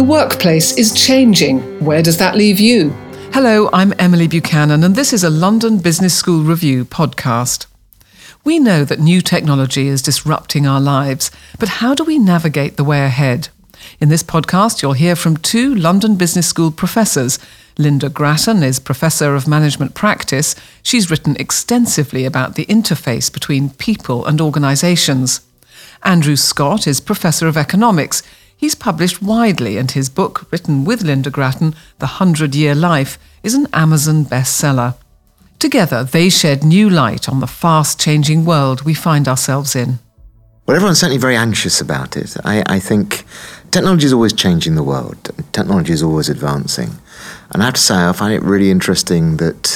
workplace is changing. Where does that leave you? Hello, I'm Emily Buchanan, and this is a London Business School Review podcast. We know that new technology is disrupting our lives, but how do we navigate the way ahead? In this podcast, you'll hear from two London Business School professors. Linda Grattan is Professor of Management Practice. She's written extensively about the interface between people and organisations. Andrew Scott is Professor of Economics. He's published widely, and his book, written with Linda Grattan, The 100-Year Life, is an Amazon bestseller. Together, they shed new light on the fast-changing world we find ourselves in. Well, everyone's certainly very anxious about it. I think technology is always changing the world. Technology is always advancing. And I have to say, I find it really interesting that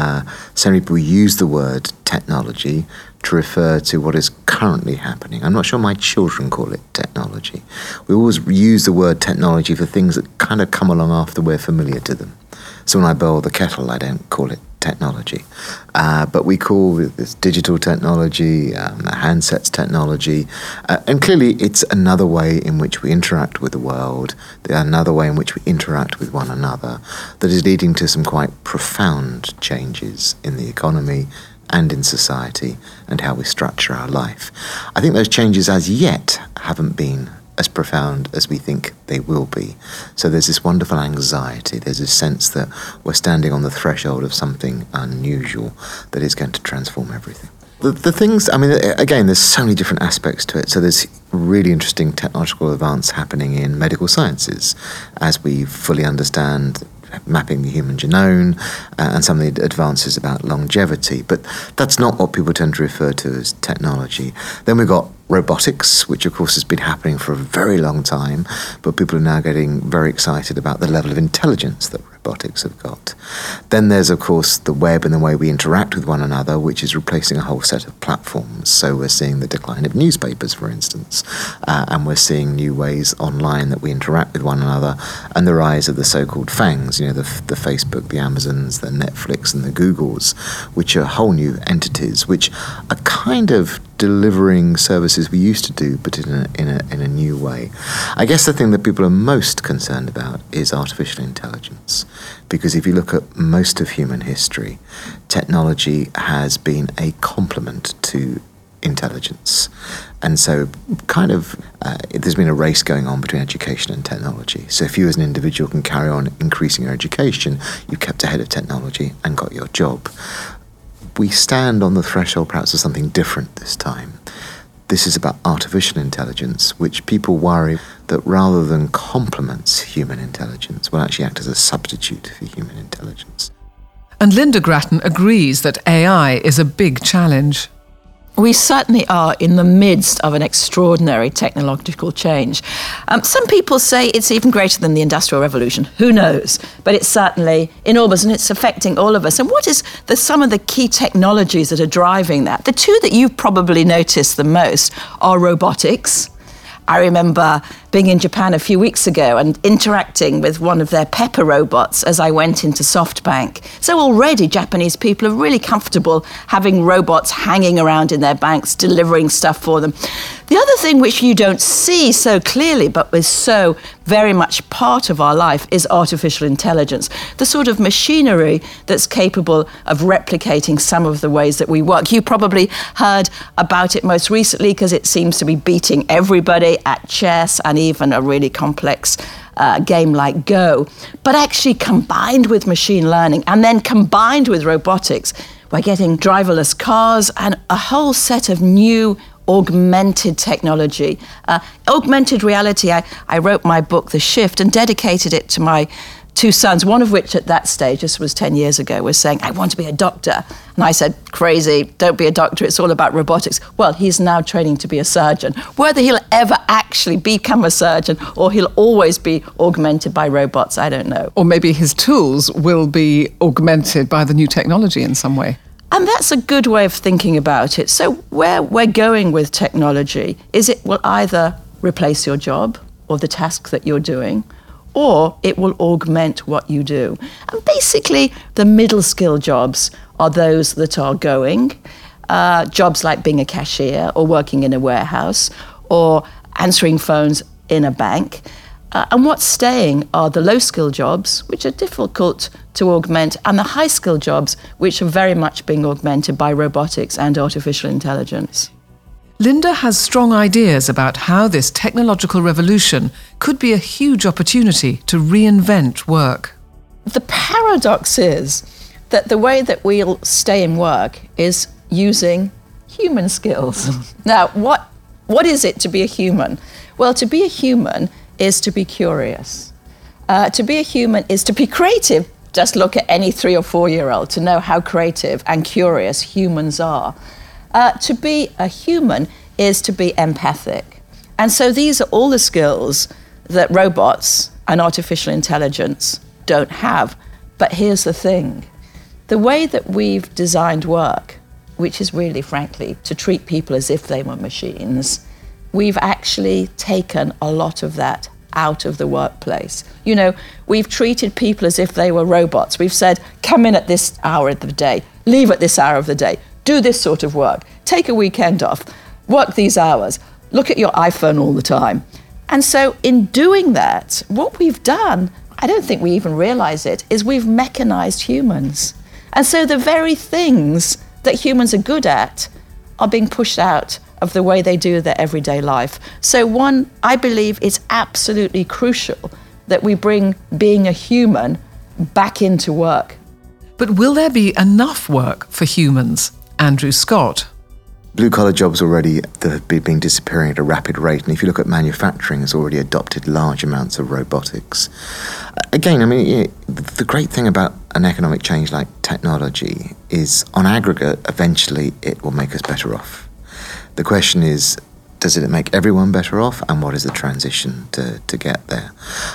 so many people use the word technology to refer to what is currently happening. I'm not sure my children call it technology. We always use the word technology for things that kind of come along after we're familiar to them. So when I boil the kettle, I don't call it technology. But we call this digital technology, handsets technology, and clearly it's another way in which we interact with the world, another way in which we interact with one another, that is leading to some quite profound changes in the economy and in society and how we structure our life. I think those changes as yet haven't been as profound as we think they will be. So there's this wonderful anxiety, there's this sense that we're standing on the threshold of something unusual that is going to transform everything. The things, I mean, again, there's so many different aspects to it. So there's really interesting technological advance happening in medical sciences as we fully understand mapping the human genome and some of the advances about longevity. But that's not what people tend to refer to as technology. Then we've got robotics, which of course has been happening for a very long time, but people are now getting very excited about the level of intelligence that robotics have got. Then there's of course the web and the way we interact with one another, which is replacing a whole set of platforms. So we're seeing the decline of newspapers, for instance, and we're seeing new ways online that we interact with one another, and the rise of the so-called FANGs, you know, the Facebook, the Amazons, the Netflix and the Googles, which are whole new entities which are kind of delivering services we used to do, but in a new way. I guess the thing that people are most concerned about is artificial intelligence, because if you look at most of human history, technology has been a complement to intelligence. And so kind of there's been a race going on between education and technology. So if you as an individual can carry on increasing your education, you kept ahead of technology and got your job. We stand on the threshold perhaps of something different this time. This is about artificial intelligence, which people worry that rather than complements human intelligence, will actually act as a substitute for human intelligence. And Linda Grattan agrees that AI is a big challenge. We certainly are in the midst of an extraordinary technological change. Some people say it's even greater than the Industrial Revolution. Who knows? But it's certainly enormous, and it's affecting all of us. And what is some of the key technologies that are driving that? The two that you've probably noticed the most are robotics. I remember being in Japan a few weeks ago and interacting with one of their Pepper robots as I went into SoftBank. So already Japanese people are really comfortable having robots hanging around in their banks, delivering stuff for them. The other thing which you don't see so clearly, but is so very much part of our life, is artificial intelligence, the sort of machinery that's capable of replicating some of the ways that we work. You probably heard about it most recently because it seems to be beating everybody at chess and even a really complex game like Go. But actually combined with machine learning and then combined with robotics, we're getting driverless cars and a whole set of new augmented technology. Augmented reality, I wrote my book, The Shift, and dedicated it to my two sons, one of which at that stage, this was 10 years ago, was saying, I want to be a doctor. And I said, crazy, don't be a doctor, it's all about robotics. Well, he's now training to be a surgeon. Whether he'll ever actually become a surgeon or he'll always be augmented by robots, I don't know. Or maybe his tools will be augmented by the new technology in some way. And that's a good way of thinking about it. So where we're going with technology is it will either replace your job or the task that you're doing, or it will augment what you do. And basically, the middle skill jobs are those that are going, jobs like being a cashier or working in a warehouse or answering phones in a bank. And what's staying are the low-skill jobs, which are difficult to augment, and the high-skill jobs, which are very much being augmented by robotics and artificial intelligence. Linda has strong ideas about how this technological revolution could be a huge opportunity to reinvent work. The paradox is that the way that we'll stay in work is using human skills. Now, what is it to be a human? Well, to be a human is to be curious. To be a human is to be creative. Just look at any 3 or 4-year-old to know how creative and curious humans are. To be a human is to be empathic. And so these are all the skills that robots and artificial intelligence don't have. But here's the thing. The way that we've designed work, which is really, frankly, to treat people as if they were machines, we've actually taken a lot of that out of the workplace. You know, we've treated people as if they were robots. We've said, come in at this hour of the day, leave at this hour of the day, do this sort of work, take a weekend off, work these hours, look at your iPhone all the time. And so in doing that, what we've done, I don't think we even realize it, is we've mechanized humans. And so the very things that humans are good at are being pushed out of the way they do their everyday life. So one, I believe it's absolutely crucial that we bring being a human back into work. But will there be enough work for humans? Andrew Scott. Blue-collar jobs already have been disappearing at a rapid rate, and if you look at manufacturing, has already adopted large amounts of robotics. Again, I mean, the great thing about an economic change like technology is, on aggregate, eventually it will make us better off. The question is, does it make everyone better off, and what is the transition to get there?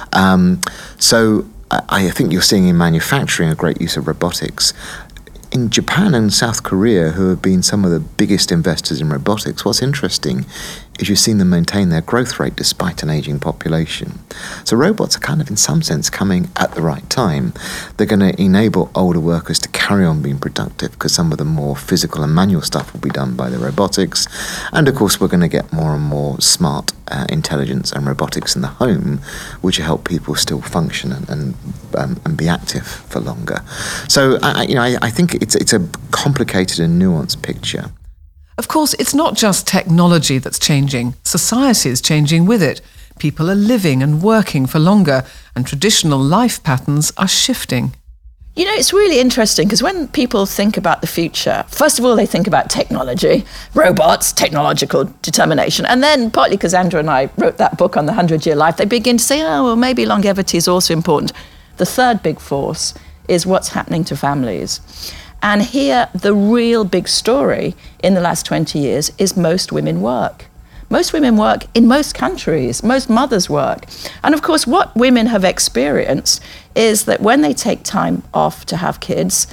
So I think you're seeing in manufacturing a great use of robotics. In Japan and South Korea, who have been some of the biggest investors in robotics, what's interesting is you've seen them maintain their growth rate despite an aging population. So robots are kind of, in some sense, coming at the right time. They're going to enable older workers to carry on being productive because some of the more physical and manual stuff will be done by the robotics. And of course, we're going to get more and more smart intelligence and robotics in the home, which will help people still function and be active for longer. So I think it's a complicated and nuanced picture. Of course, it's not just technology that's changing. Society is changing with it. People are living and working for longer, and traditional life patterns are shifting. You know, it's really interesting because when people think about the future, first of all, they think about technology, robots, technological determination. And then, partly because Andrew and I wrote that book on the 100-year life, they begin to say, oh, well, maybe longevity is also important. The third big force is what's happening to families. And here, the real big story in the last 20 years is most women work. Most women work in most countries. Most mothers work. And of course, what women have experienced is that when they take time off to have kids,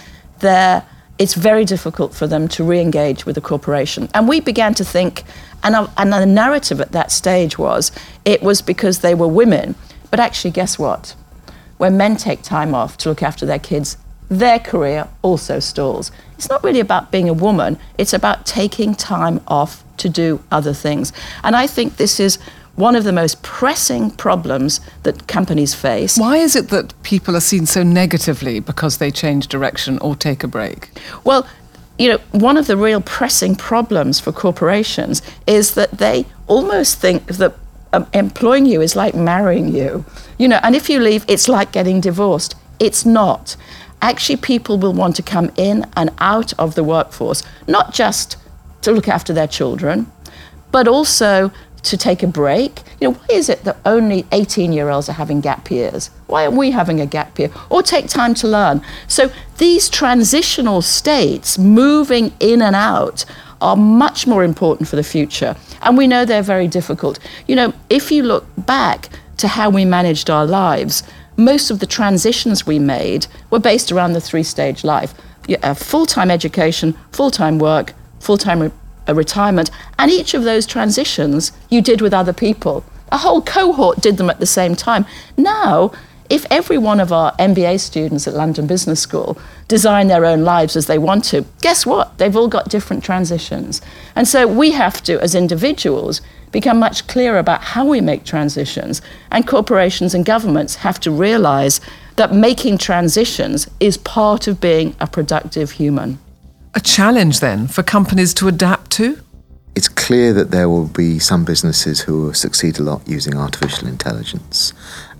it's very difficult for them to re-engage with a corporation. And we began to think, and the narrative at that stage was, it was because they were women. But actually, guess what? When men take time off to look after their kids, their career also stalls. It's not really about being a woman, it's about taking time off to do other things. And I think this is one of the most pressing problems that companies face. Why is it that people are seen so negatively because they change direction or take a break? Well, you know, one of the real pressing problems for corporations is that they almost think that employing you is like marrying you. You know, and if you leave, it's like getting divorced. It's not. Actually, people will want to come in and out of the workforce, not just to look after their children, but also to take a break. You know, why is it that only 18-year-olds are having gap years? Why aren't we having a gap year? Or take time to learn. So these transitional states, moving in and out, are much more important for the future. And we know they're very difficult. You know, if you look back to how we managed our lives, most of the transitions we made were based around the 3-stage life. Full-time education, full-time work, full-time retirement, and each of those transitions you did with other people. A whole cohort did them at the same time. Now, if every one of our MBA students at London Business School design their own lives as they want to, guess what? They've all got different transitions. And so we have to, as individuals, become much clearer about how we make transitions. And corporations and governments have to realise that making transitions is part of being a productive human. A challenge, then, for companies to adapt to? It's clear that there will be some businesses who will succeed a lot using artificial intelligence.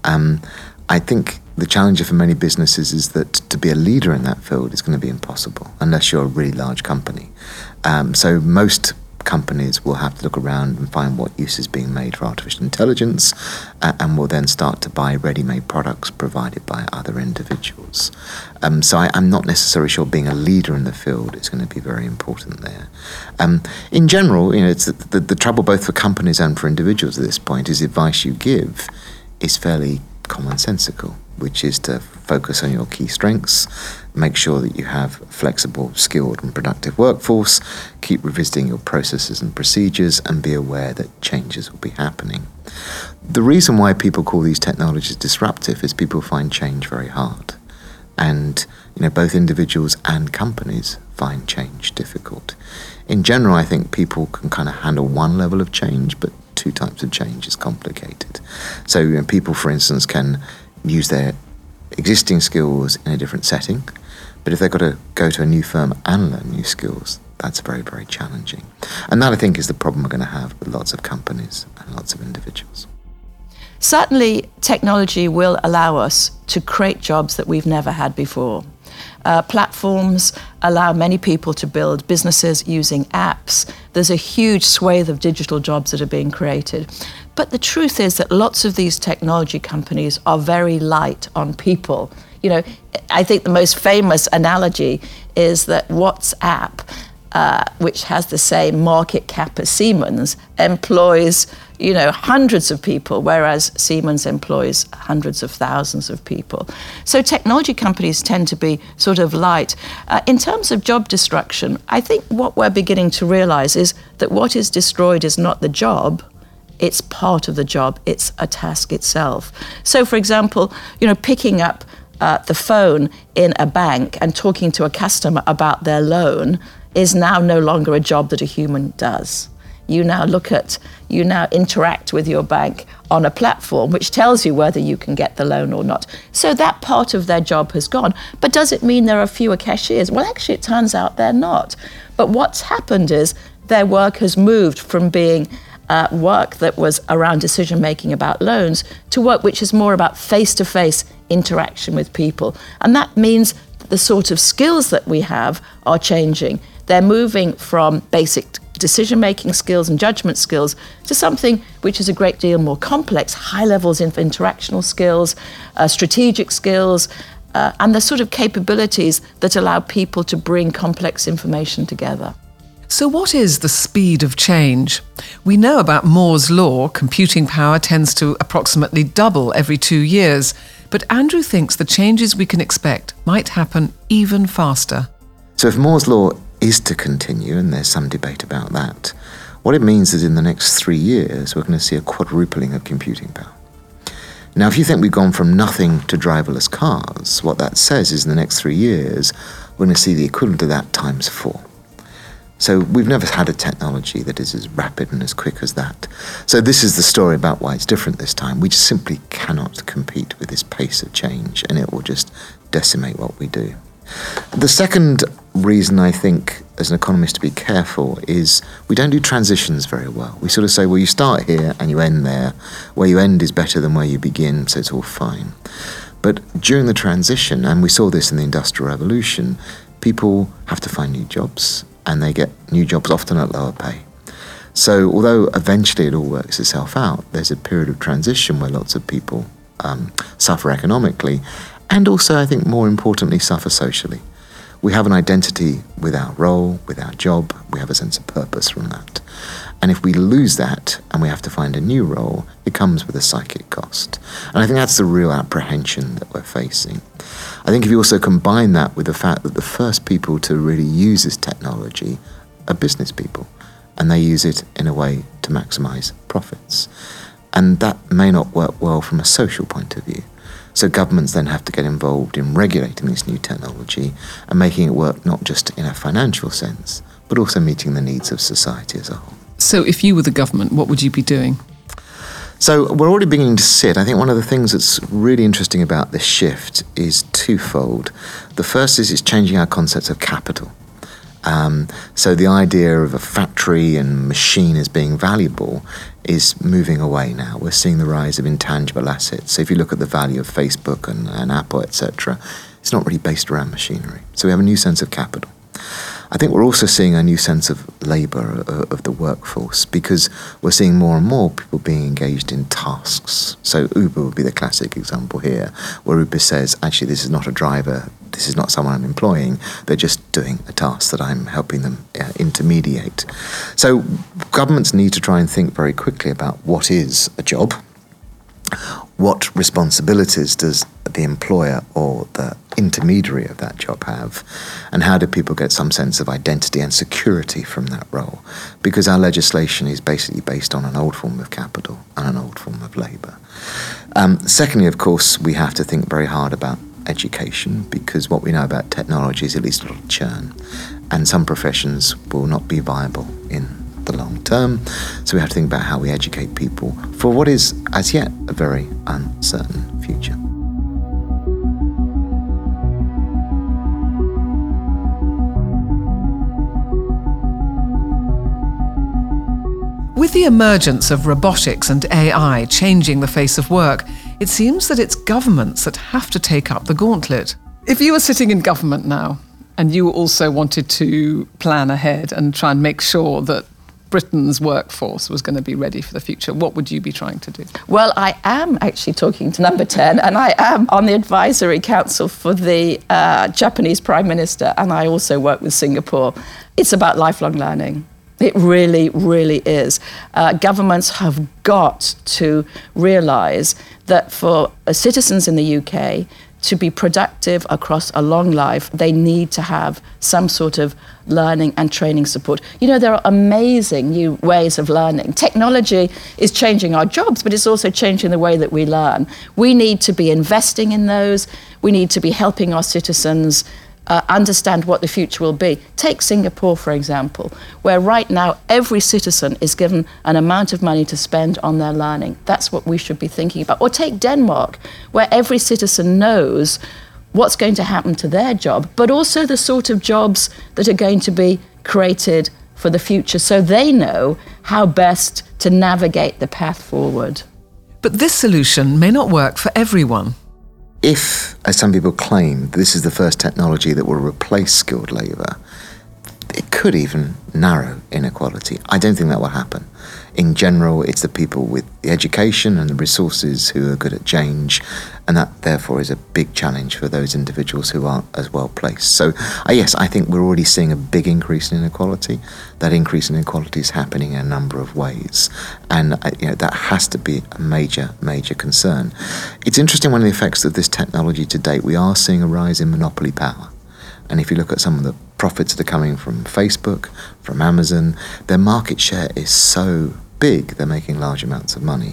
I think the challenge for many businesses is that to be a leader in that field is going to be impossible unless you're a really large company. So most companies will have to look around and find what use is being made for artificial intelligence and will then start to buy ready-made products provided by other individuals. So I'm not necessarily sure being a leader in the field is going to be very important there. In general, it's the trouble both for companies and for individuals at this point is the advice you give is fairly commonsensical, which is to focus on your key strengths, make sure that you have a flexible, skilled and productive workforce, keep revisiting your processes and procedures, and be aware that changes will be happening. The reason why people call these technologies disruptive is people find change very hard. And both individuals and companies find change difficult. In general, I think people can kind of handle one level of change, but two types of change is complicated. So people, for instance, can use their existing skills in a different setting, but if they've got to go to a new firm and learn new skills, that's very, very challenging. And that, I think, is the problem we're going to have with lots of companies and lots of individuals. Certainly, technology will allow us to create jobs that we've never had before. Platforms allow many people to build businesses using apps. There's a huge swathe of digital jobs that are being created. But the truth is that lots of these technology companies are very light on people. I think the most famous analogy is that WhatsApp, which has the same market cap as Siemens, employs hundreds of people, whereas Siemens employs hundreds of thousands of people. So technology companies tend to be sort of light. In terms of job destruction, I think what we're beginning to realize is that what is destroyed is not the job, it's part of the job, it's a task itself. So for example, picking up the phone in a bank and talking to a customer about their loan is now no longer a job that a human does. You now interact with your bank on a platform which tells you whether you can get the loan or not. So that part of their job has gone. But does it mean there are fewer cashiers? Well, actually, it turns out they're not. But what's happened is their work has moved from being work that was around decision-making about loans to work which is more about face-to-face interaction with people. And that means that the sort of skills that we have are changing. They're moving from basic decision-making skills and judgment skills to something which is a great deal more complex, high levels of interactional skills, strategic skills, and the sort of capabilities that allow people to bring complex information together. So what is the speed of change? We know about Moore's law, computing power tends to approximately double every 2 years, but Andrew thinks the changes we can expect might happen even faster. So if Moore's law is to continue, and there's some debate about that, what it means is in the next 3 years, we're going to see a quadrupling of computing power. Now, if you think we've gone from nothing to driverless cars, what that says is in the next 3 years, we're going to see the equivalent of that times 4. So we've never had a technology that is as rapid and as quick as that. So this is the story about why it's different this time. We just simply cannot compete with this pace of change, and it will just decimate what we do. The second reason I think as an economist to be careful is we don't do transitions very well. We sort of say, well, you start here and you end there. Where you end is better than where you begin, so it's all fine. But during the transition, and we saw this in the Industrial Revolution, people have to find new jobs, and they get new jobs often at lower pay. So although eventually it all works itself out, there's a period of transition where lots of people suffer economically, and also, I think more importantly, suffer socially. We have an identity with our role, with our job. We have a sense of purpose from that. And if we lose that and we have to find a new role, it comes with a psychic cost. And I think that's the real apprehension that we're facing. I think if you also combine that with the fact that the first people to really use this technology are business people, and they use it in a way to maximize profits. And that may not work well from a social point of view. So governments then have to get involved in regulating this new technology and making it work not just in a financial sense, but also meeting the needs of society as a whole. So if you were the government, what would you be doing? So we're already beginning to see it. I think one of the things that's really interesting about this shift is twofold. The first is it's changing our concepts of capital. So the idea of a factory and machine as being valuable is moving away now. We're seeing the rise of intangible assets. So if you look at the value of Facebook and Apple, etc., it's not really based around machinery. So we have a new sense of capital. I think we're also seeing a new sense of labour, of the workforce, because we're seeing more and more people being engaged in tasks. So Uber would be the classic example here, where Uber says, actually, this is not a driver, this is not someone I'm employing, they're just doing a task that I'm helping them intermediate. So governments need to try and think very quickly about what is a job, what responsibilities does the employer or the intermediary of that job have, and how do people get some sense of identity and security from that role? Because our legislation is basically based on an old form of capital and an old form of labour. Secondly, of course, we have to think very hard about education, because what we know about technology is at least a little churn, and some professions will not be viable in the long term. So we have to think about how we educate people for what is, as yet, a very uncertain future. With the emergence of robotics and AI changing the face of work, it seems that it's governments that have to take up the gauntlet. If you were sitting in government now, and you also wanted to plan ahead and try and make sure that Britain's workforce was going to be ready for the future, what would you be trying to do? Well, I am actually talking to Number 10, and I am on the advisory council for the Japanese Prime Minister, and I also work with Singapore. It's about lifelong learning. It really, really is. Governments have got to realise that for citizens in the UK to be productive across a long life, they need to have some sort of learning and training support. You know, there are amazing new ways of learning. Technology is changing our jobs, but it's also changing the way that we learn. We need to be investing in those. We need to be helping our citizens understand what the future will be. Take Singapore, for example, where right now every citizen is given an amount of money to spend on their learning. That's what we should be thinking about. Or take Denmark, where every citizen knows what's going to happen to their job, but also the sort of jobs that are going to be created for the future, so they know how best to navigate the path forward. But this solution may not work for everyone. If, as some people claim, this is the first technology that will replace skilled labour, it could even narrow inequality. I don't think that will happen. In general, it's the people with the education and the resources who are good at change, and that therefore is a big challenge for those individuals who aren't as well placed. So yes, I think we're already seeing a big increase in inequality. That increase in inequality is happening in a number of ways, and that has to be a major, major concern. It's interesting, one of the effects of this technology to date, we are seeing a rise in monopoly power. And if you look at some of the profits that are coming from Facebook, from Amazon, their market share is so big, they're making large amounts of money.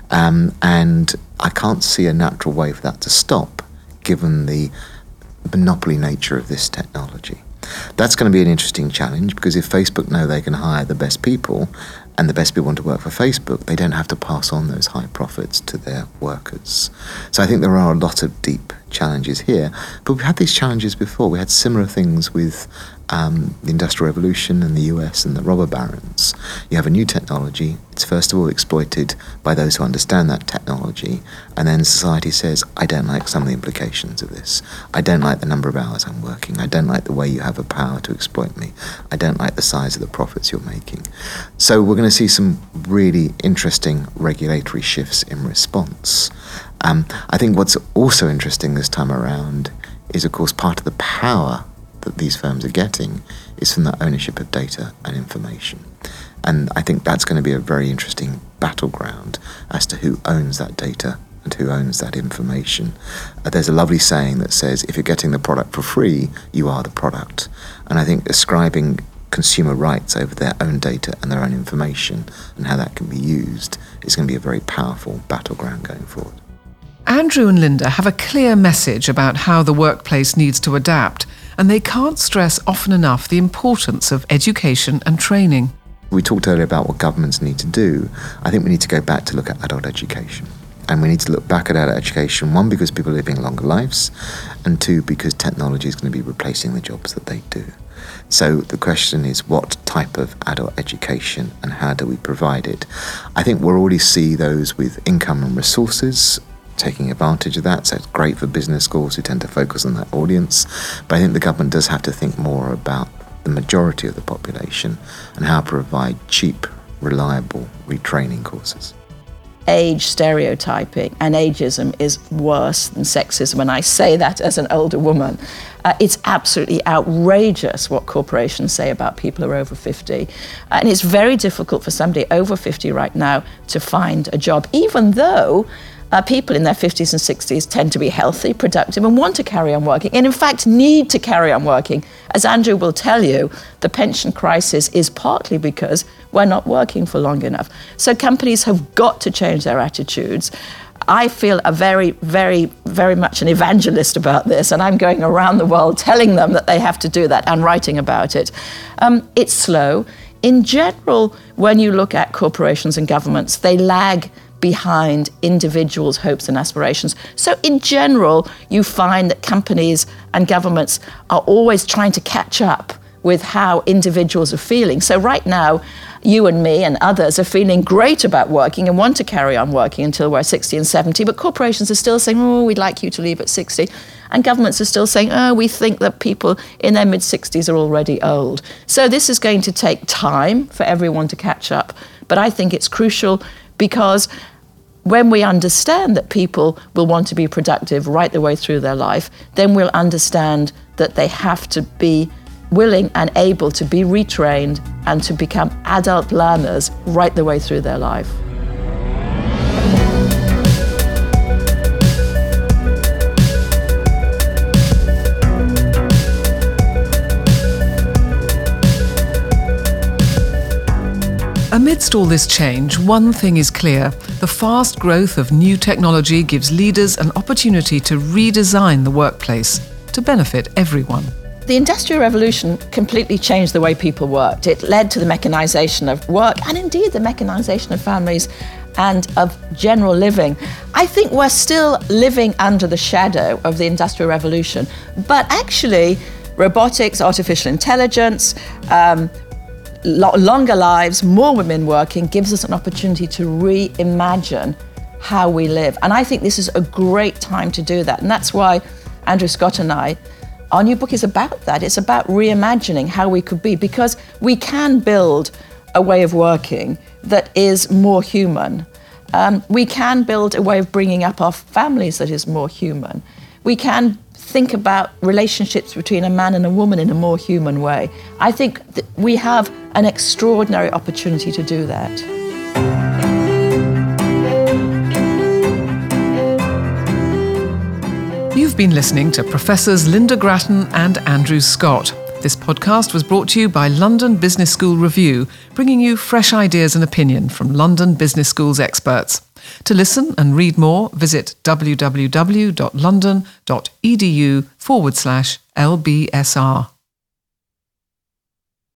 And I can't see a natural way for that to stop, given the monopoly nature of this technology. That's going to be an interesting challenge, because if Facebook know they can hire the best people, and the best people want to work for Facebook, they don't have to pass on those high profits to their workers. So I think there are a lot of deep challenges here. But we've had these challenges before. We had similar things with the Industrial Revolution in the US and the robber barons. You have a new technology. It's first of all exploited by those who understand that technology. And then society says, I don't like some of the implications of this. I don't like the number of hours I'm working. I don't like the way you have the power to exploit me. I don't like the size of the profits you're making. So we're going to see some really interesting regulatory shifts in response. I think what's also interesting this time around is, of course, part of the power that these firms are getting is from the ownership of data and information. And I think that's going to be a very interesting battleground as to who owns that data and who owns that information. There's a lovely saying that says, if you're getting the product for free, you are the product. And I think ascribing consumer rights over their own data and their own information and how that can be used is going to be a very powerful battleground going forward. Andrew and Linda have a clear message about how the workplace needs to adapt, and they can't stress often enough the importance of education and training. We talked earlier about what governments need to do. I think we need to go back to look at adult education. And we need to look back at adult education, one, because people are living longer lives, and two, because technology is going to be replacing the jobs that they do. So the question is, what type of adult education and how do we provide it? I think we'll already see those with income and resources taking advantage of that. So it's great for business schools who tend to focus on that audience. But I think the government does have to think more about the majority of the population and how to provide cheap, reliable retraining courses. Age stereotyping and ageism is worse than sexism, and I say that as an older woman. It's absolutely outrageous what corporations say about people who are over 50. And it's very difficult for somebody over 50 right now to find a job, even though people in their 50s and 60s tend to be healthy, productive, and want to carry on working, and in fact need to carry on working. As Andrew will tell you, the pension crisis is partly because we're not working for long enough. So companies have got to change their attitudes. I feel a very, very, very much an evangelist about this, and I'm going around the world telling them that they have to do that and writing about it. It's slow. In general, when you look at corporations and governments, they lag behind individuals' hopes and aspirations. So in general, you find that companies and governments are always trying to catch up with how individuals are feeling. So right now, you and me and others are feeling great about working and want to carry on working until we're 60 and 70, but corporations are still saying, oh, we'd like you to leave at 60. And governments are still saying, oh, we think that people in their mid-60s are already old. So this is going to take time for everyone to catch up. But I think it's crucial because when we understand that people will want to be productive right the way through their life, then we'll understand that they have to be willing and able to be retrained and to become adult learners right the way through their life. Amidst all this change, one thing is clear. The fast growth of new technology gives leaders an opportunity to redesign the workplace to benefit everyone. The Industrial Revolution completely changed the way people worked. It led to the mechanisation of work and indeed the mechanisation of families and of general living. I think we're still living under the shadow of the Industrial Revolution, but actually robotics, artificial intelligence, longer lives, more women working gives us an opportunity to reimagine how we live. And I think this is a great time to do that. And that's why Andrew Scott and I, our new book is about that. It's about reimagining how we could be, because we can build a way of working that is more human. We can build a way of bringing up our families that is more human. We can think about relationships between a man and a woman in a more human way. I think that we have an extraordinary opportunity to do that. You've been listening to Professors Linda Grattan and Andrew Scott. This podcast was brought to you by London Business School Review, bringing you fresh ideas and opinion from London Business School's experts. To listen and read more, visit www.london.edu/LBSR.